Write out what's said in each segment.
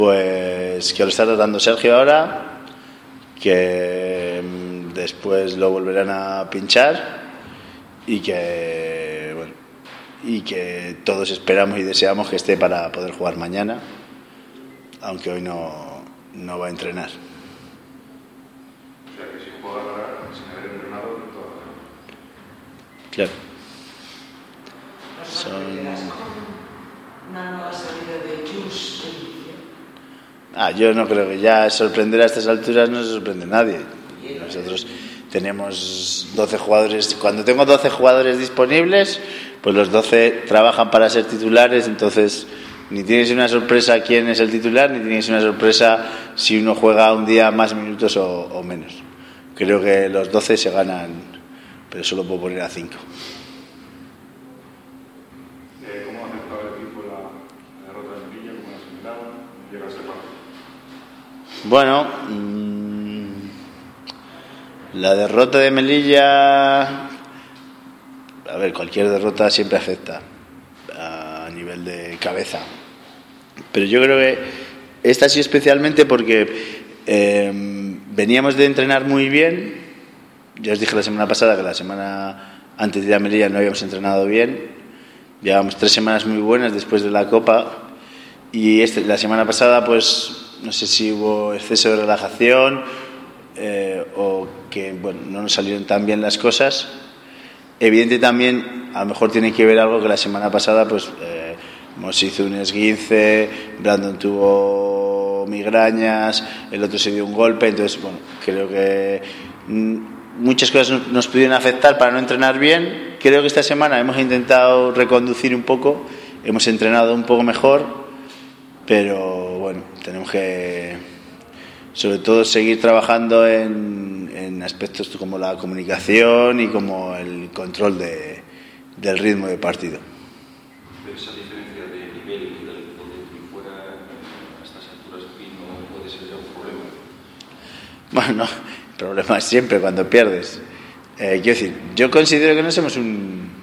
Pues que lo está tratando Sergio ahora, que después lo volverán a pinchar y que todos esperamos y deseamos que esté para poder jugar mañana, aunque hoy no va a entrenar. O sea que si juega sin haber entrenado, Claro. Una nueva salida de Jus. Yo no creo que ya sorprender a estas alturas no se sorprende a nadie. Nosotros tenemos 12 jugadores. Cuando tengo 12 jugadores disponibles, pues los 12 trabajan para ser titulares. Entonces, ni tienes una sorpresa quién es el titular, ni tienes una sorpresa si uno juega un día más minutos o menos. Creo que los 12 se ganan, pero solo puedo poner a 5. ¿Cómo ha aceptado el equipo la derrota de Melilla? ¿Cómo la asimilaban? ¿Llega a ser parte? Bueno, la derrota de Melilla, a ver, cualquier derrota siempre afecta a nivel de cabeza, pero yo creo que esta sí especialmente porque veníamos de entrenar muy bien. Ya os dije la semana pasada que la semana antes de ir a Melilla no habíamos entrenado bien. Llevábamos 3 semanas muy buenas después de la Copa y la semana pasada pues no sé si hubo exceso de relajación o que no nos salieron tan bien las cosas. Evidente también, a lo mejor tiene que ver algo que la semana pasada pues se hizo un esguince, Brandon tuvo migrañas, el otro se dio un golpe, entonces creo que muchas cosas nos pudieron afectar para no entrenar bien. Creo que esta semana hemos intentado reconducir un poco, hemos entrenado un poco mejor, pero tenemos que sobre todo seguir trabajando en aspectos como la comunicación y como el control del ritmo de partido. Esa diferencia de nivel del fútbol dentro y fuera a estas alturas aquí no puede ser ya un problema. Bueno, el problema es siempre cuando pierdes. Quiero decir, yo considero que no somos un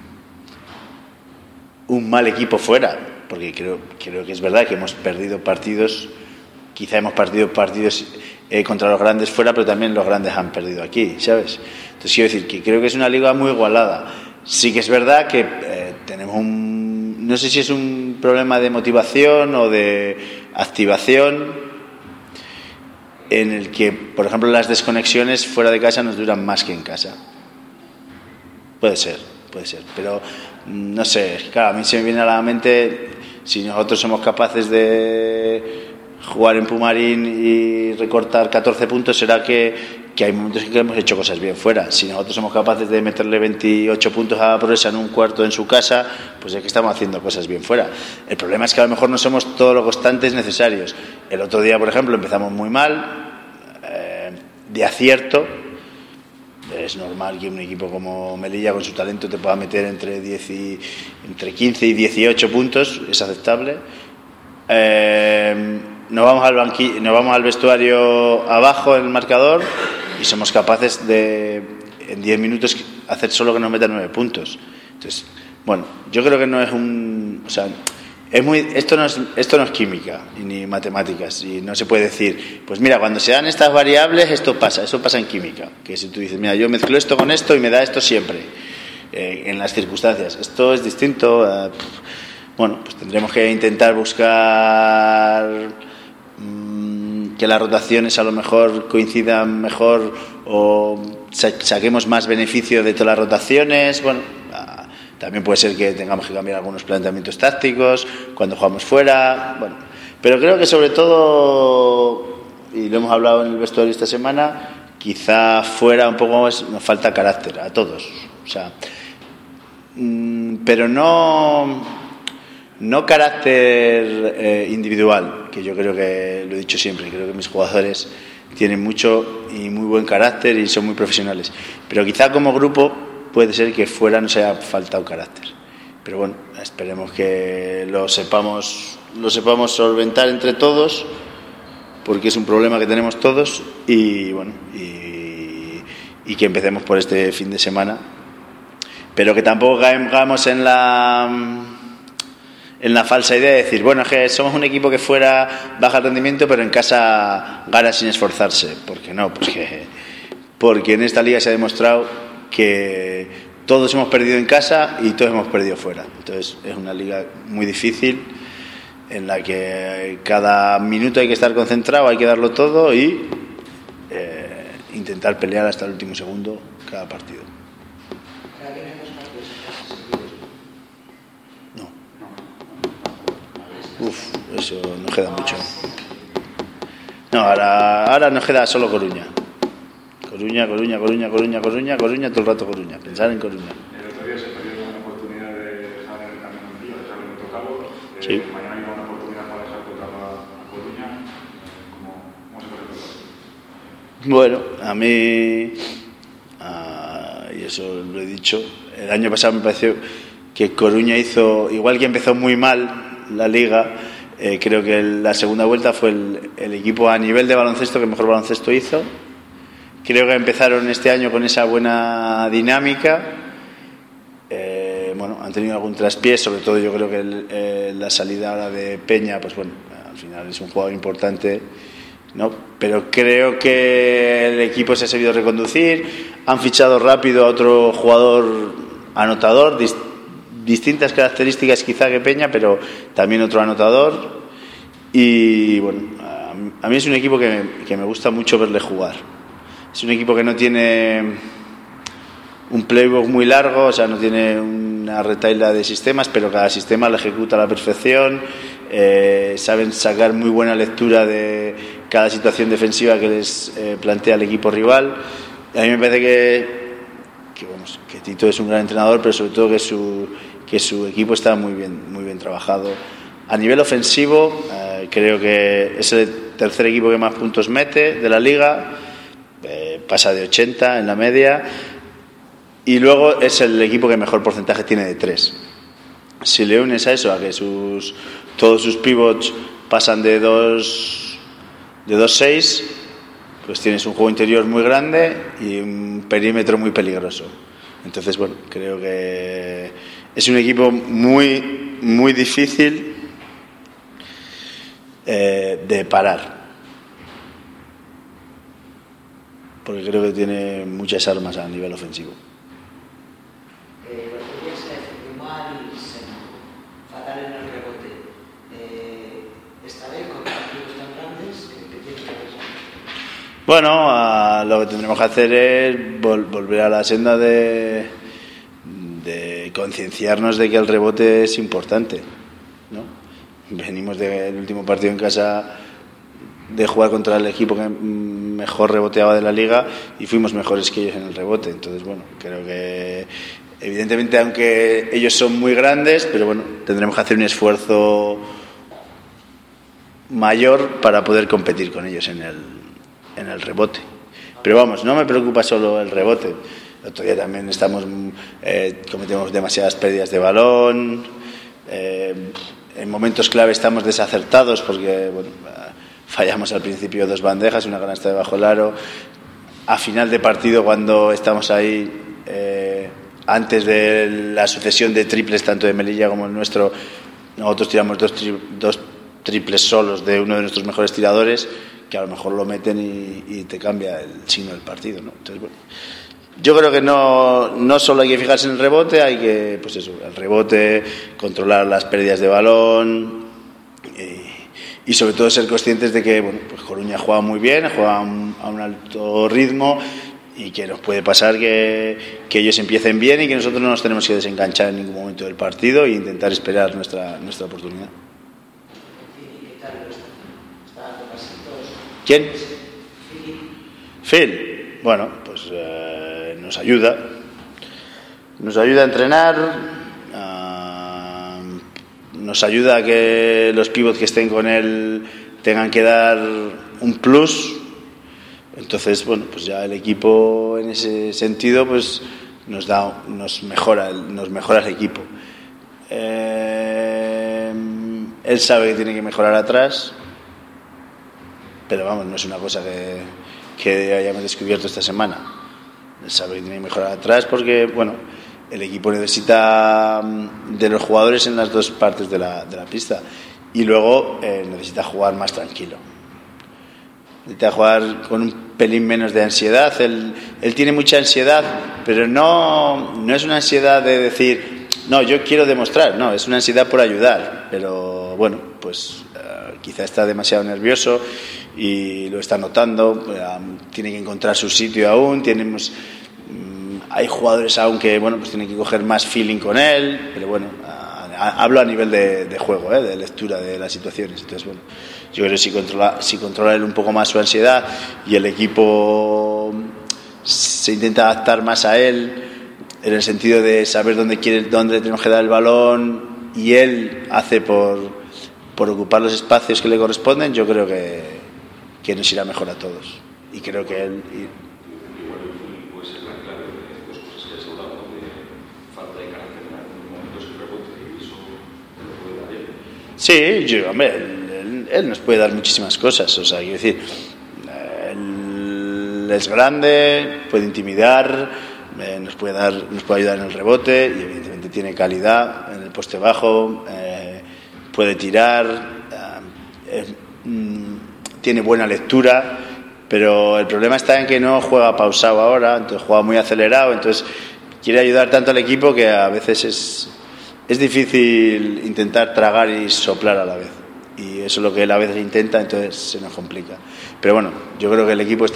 mal equipo fuera, porque creo que es verdad que hemos perdido partidos, quizá hemos perdido partidos contra los grandes fuera, pero también los grandes han perdido aquí, ¿sabes? Entonces quiero decir que creo que es una liga muy igualada. Sí que es verdad que tenemos no sé si es un problema de motivación o de activación, en el que, por ejemplo, las desconexiones fuera de casa nos duran más que en casa. Puede ser, pero no sé, claro, a mí se me viene a la mente si nosotros somos capaces de jugar en Pumarín y recortar 14 puntos, será que hay momentos en que hemos hecho cosas bien fuera. Si nosotros somos capaces de meterle 28 puntos a Progresa en un cuarto en su casa, pues es que estamos haciendo cosas bien fuera. El problema es que a lo mejor no somos todos los constantes necesarios. El otro día, por ejemplo, empezamos muy mal, de acierto. Es normal que un equipo como Melilla con su talento te pueda meter entre 15 y 18 puntos, es aceptable. Nos vamos al vestuario abajo en el marcador y somos capaces de en 10 minutos hacer solo que nos metan 9 puntos. Entonces, yo creo que no es esto no es química ni matemáticas, y no se puede decir, pues mira, cuando se dan estas variables eso pasa en química, que si tú dices, mira, yo mezclo esto con esto y me da esto siempre, en las circunstancias, esto es distinto. Pues tendremos que intentar buscar que las rotaciones a lo mejor coincidan mejor o saquemos más beneficio de todas las rotaciones. También puede ser que tengamos que cambiar algunos planteamientos tácticos cuando jugamos fuera. Pero creo que sobre todo, y lo hemos hablado en el vestuario esta semana, quizá fuera un poco más nos falta carácter a todos. Pero no carácter individual, que yo creo que lo he dicho siempre, creo que mis jugadores tienen mucho y muy buen carácter y son muy profesionales, pero quizá como grupo puede ser que fuera nos haya faltado carácter, pero esperemos que lo sepamos solventar entre todos, porque es un problema que tenemos todos, y que empecemos por este fin de semana, pero que tampoco caigamos en en la falsa idea de decir, bueno, es que somos un equipo que fuera baja rendimiento, pero en casa gana sin esforzarse. ¿Por qué no? Pues porque en esta liga se ha demostrado que todos hemos perdido en casa y todos hemos perdido fuera. Entonces es una liga muy difícil en la que cada minuto hay que estar concentrado, hay que darlo todo y intentar pelear hasta el último segundo cada partido. Eso nos queda mucho. No, ahora nos queda solo Coruña, todo el rato Coruña, pensar en Coruña. El otro día se perdió una oportunidad de dejar el camino en Melilla, dejarlo en tocado. Sí. Mañana hay una oportunidad para dejar tocado a Coruña. ¿Cómo se puede hacer? Bueno, a mí, y eso lo he dicho, el año pasado me pareció que Coruña hizo, igual que empezó muy mal la liga, creo que la segunda vuelta fue el equipo a nivel de baloncesto que mejor baloncesto hizo. Creo que empezaron este año con esa buena dinámica. Bueno, han tenido algún traspié, sobre todo yo creo que la salida ahora de Peña, pues bueno, al final es un jugador importante, ¿no? Pero creo que el equipo se ha sabido reconducir. Han fichado rápido a otro jugador anotador, distintas características quizá que Peña, pero también otro anotador. Y bueno, a mí es un equipo que me gusta mucho verle jugar. Es un equipo que no tiene un playbook muy largo, o sea, no tiene una retahíla de sistemas, pero cada sistema lo ejecuta a la perfección. Saben sacar muy buena lectura de cada situación defensiva que les plantea el equipo rival. A mí me parece que Tito es un gran entrenador, pero sobre todo que su equipo está muy bien trabajado. A nivel ofensivo, creo que es el tercer equipo que más puntos mete de la liga, pasa de 80 en la media, y luego es el equipo que mejor porcentaje tiene de 3. Si le unes a eso, a que todos sus pivots pasan de 2-6, pues tienes un juego interior muy grande y un perímetro muy peligroso. Entonces, bueno, creo que es un equipo muy difícil de parar, porque creo que tiene muchas armas a nivel ofensivo. Fatal en el rebote. Esta vez con partidos tan grandes que tiene que hacer. Bueno, lo que tendremos que hacer es volver a la senda de concienciarnos de que el rebote es importante, ¿no? Venimos del último partido en casa de jugar contra el equipo que mejor reboteaba de la liga y fuimos mejores que ellos en el rebote. Entonces, bueno, creo que evidentemente, aunque ellos son muy grandes, pero bueno, tendremos que hacer un esfuerzo mayor para poder competir con ellos en el rebote. Pero vamos, no me preocupa solo el rebote. El otro día también cometemos demasiadas pérdidas de balón. En momentos clave estamos desacertados porque bueno, fallamos al principio 2 bandejas, una canasta debajo del aro. A final de partido, cuando estamos ahí, antes de la sucesión de triples tanto de Melilla como el nuestro, nosotros tiramos dos triples solos de uno de nuestros mejores tiradores, que a lo mejor lo meten y te cambia el signo del partido, ¿no? Entonces, bueno, yo creo que no solo hay que fijarse en el rebote, hay que, pues eso, el rebote, controlar las pérdidas de balón y sobre todo ser conscientes de que, bueno, pues Coruña juega muy bien, juega a un alto ritmo y que nos puede pasar que ellos empiecen bien y que nosotros no nos tenemos que desenganchar en ningún momento del partido e intentar esperar nuestra oportunidad. ¿Quién? Phil. Bueno, pues nos ayuda a entrenar, nos ayuda a que los pivots que estén con él tengan que dar un plus. Entonces, bueno, pues ya el equipo en ese sentido pues nos mejora el equipo. Él sabe que tiene que mejorar atrás, pero vamos, no es una cosa que hayamos descubierto esta semana. Él sabe que tiene que mejorar atrás porque, bueno, el equipo necesita de los jugadores en las dos partes de la pista, y luego necesita jugar más tranquilo, necesita jugar con un pelín menos de ansiedad. Él tiene mucha ansiedad, pero no es una ansiedad de decir no, yo quiero demostrar, no, es una ansiedad por ayudar, pero bueno, pues quizá está demasiado nervioso y lo está notando, tiene que encontrar su sitio aún, hay jugadores aún que bueno, pues tienen que coger más feeling con él, pero bueno, hablo a nivel de juego, de lectura de las situaciones. Entonces bueno, yo creo que si controla él un poco más su ansiedad y el equipo se intenta adaptar más a él en el sentido de saber dónde tenemos que dar el balón, y él hace por ocupar los espacios que le corresponden, yo creo que nos irá mejor a todos, y creo que él igual puede ser la clave de dos cosas que has hablado, de falta de carácter en algunos momentos, el rebote, y eso lo puede dar él. Sí, hombre, él nos puede dar muchísimas cosas, o sea, quiero decir, él es grande, puede intimidar, nos puede ayudar en el rebote, y evidentemente tiene calidad en el poste bajo, puede tirar, tiene buena lectura, pero el problema está en que no juega pausado ahora, entonces juega muy acelerado, entonces quiere ayudar tanto al equipo que a veces es difícil intentar tragar y soplar a la vez, y eso es lo que él a veces intenta, entonces se nos complica. Pero bueno, yo creo que el equipo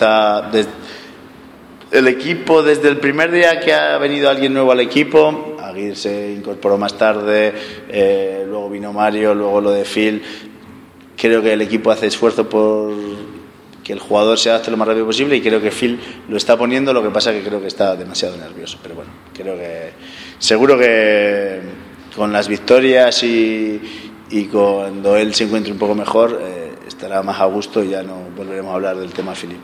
desde el primer día que ha venido alguien nuevo al equipo, Aguirre se incorporó más tarde, luego vino Mario, luego lo de Phil, creo que el equipo hace esfuerzo por que el jugador se adapte lo más rápido posible, y creo que Phil lo está poniendo, lo que pasa que creo que está demasiado nervioso, pero bueno, creo que seguro que con las victorias y cuando él se encuentre un poco mejor, estará más a gusto y ya no volveremos a hablar del tema Philip.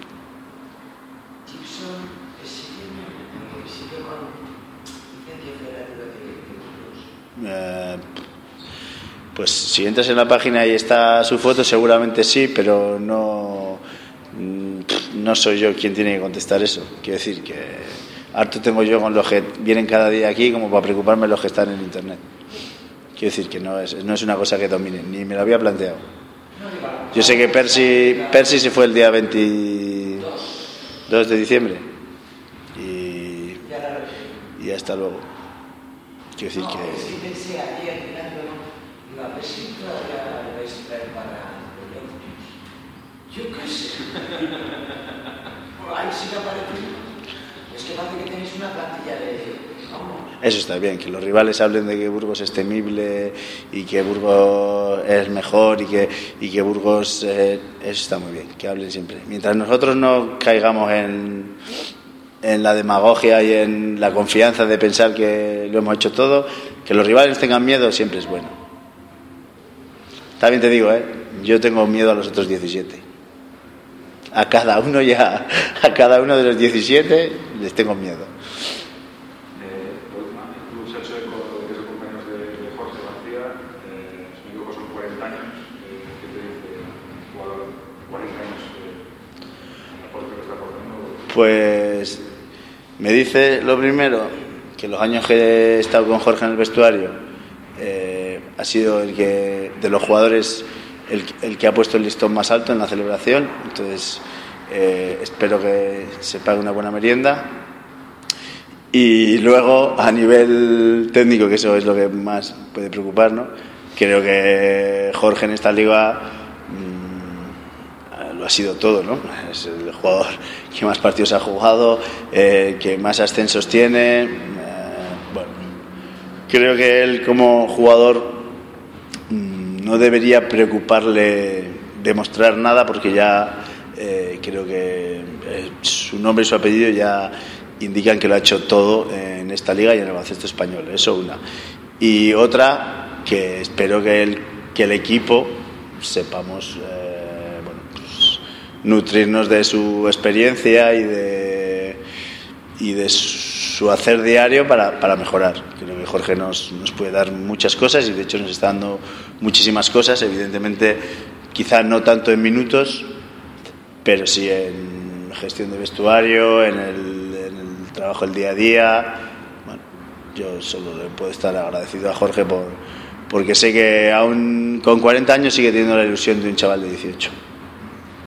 Pues si entras en la página y está su foto, seguramente sí, pero no soy yo quien tiene que contestar eso. Quiero decir que harto tengo yo con los que vienen cada día aquí como para preocuparme de los que están en internet. Quiero decir que no es una cosa que domine, ni me lo había planteado. Yo sé que Percy se fue el día 22 de diciembre y hasta luego. Quiero decir que yo qué sé. Ahí sí que aparece. Es que parece que tenéis una plantilla de... Eso está bien, que los rivales hablen de que Burgos es temible y que Burgos es mejor y que Burgos... eso está muy bien, que hablen siempre. Mientras nosotros no caigamos en la demagogia y en la confianza de pensar que lo hemos hecho todo, que los rivales tengan miedo siempre es bueno. También te digo, yo tengo miedo a los otros 17. A cada uno de los 17 les tengo miedo. Tú se ha hecho eco de que son compañeros de Jorge García, si me equivoco son 40 años, ¿qué te dice un jugador 40 años el aporte que está aportando? Pues me dice lo primero, que los años que he estado con Jorge en el vestuario ha sido el que de los jugadores el que ha puesto el listón más alto en la celebración, entonces espero que se pague una buena merienda. Y luego a nivel técnico, que eso es lo que más puede preocupar, ¿no? Creo que Jorge en esta liga lo ha sido todo, ¿no? Es el jugador que más partidos ha jugado, que más ascensos tiene. Bueno, creo que él como jugador no debería preocuparle demostrar nada, porque ya creo que su nombre y su apellido ya indican que lo ha hecho todo en esta liga y en el baloncesto español. Eso una. Y otra, que espero que el equipo sepamos nutrirnos de su experiencia y de su hacer diario para mejorar. Creo que Jorge nos puede dar muchas cosas, y de hecho nos está dando muchísimas cosas, evidentemente quizá no tanto en minutos, pero sí en gestión de vestuario, en el trabajo el día a día. Bueno, yo solo le puedo estar agradecido a Jorge porque sé que aún con 40 años sigue teniendo la ilusión de un chaval de 18.